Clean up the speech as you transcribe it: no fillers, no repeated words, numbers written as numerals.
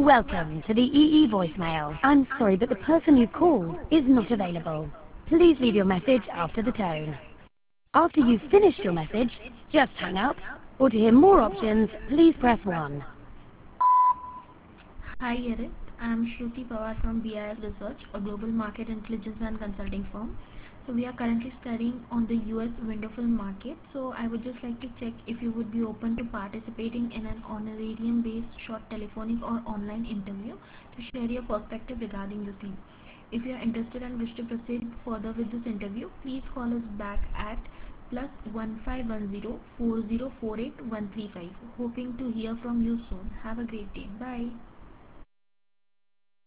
Welcome to the EE voicemail. I'm sorry, but the person you called is not available. Please leave your message after the tone. After you've finished your message, just hang up. Or to hear more options, please press 1. Hi Eric, I am Shruti Pawar from BIS Research, a global market intelligence and consulting firm. So we are currently studying on the US window film market. So I would just like to check if you would be open to participating in an honorarium based short telephonic or online interview to share your perspective regarding the same. If you are interested and wish to proceed further with this interview, please call us back at +1510 4048 135. Hoping to hear from you soon. Have a great day. Bye.